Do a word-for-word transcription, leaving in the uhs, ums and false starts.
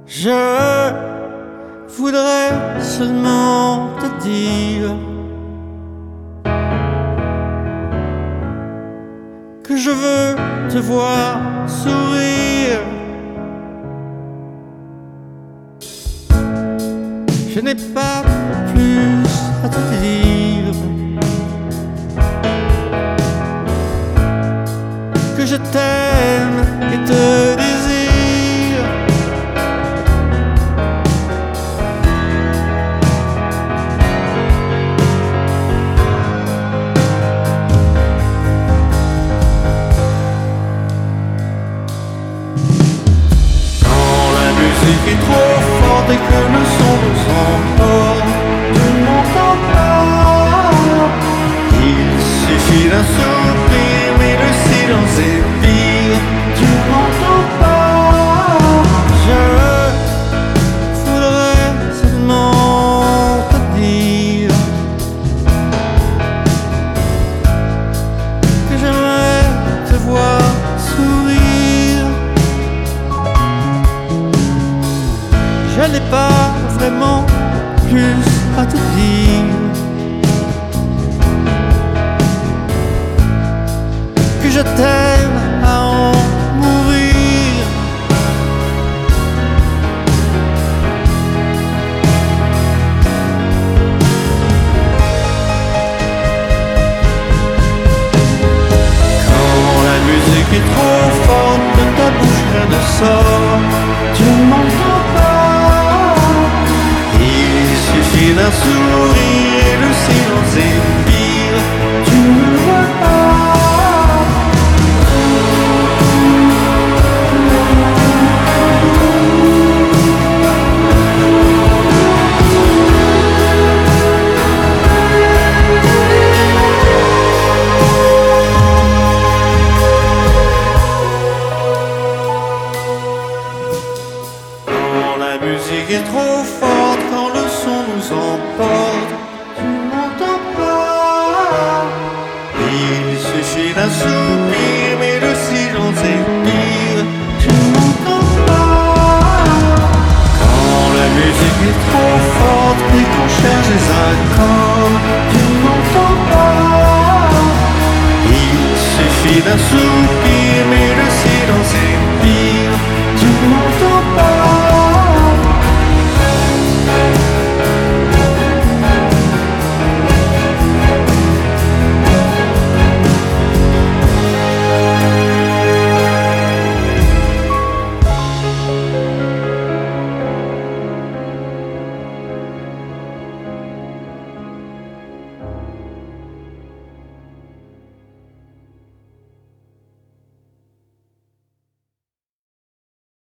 Je voudrais seulement te dire que je veux te voir sourire. Je n'ai pas plus à te dire que je t'aime et te désire. Quand la musique est trop forte et que le son nous emporte, tu ne m'entends pas. Il suffit d'un sourire, mais le silence est pire. Tu ne m'entends pas. Je voudrais seulement te dire que j'aimerais te voir sourire. Je n'ai pas vraiment plus à te dire que je t'aime à en mourir. Quand la musique est trop forte, de ta bouche rien ne sort. Tu ne m'entends pas. Il suffit d'un sourire et le silence est pire. Tu ne me vois pas. Quand la musique est trop forte, quand le son nous emporte, tu ne m'entends pas. Il suffit d'un sourire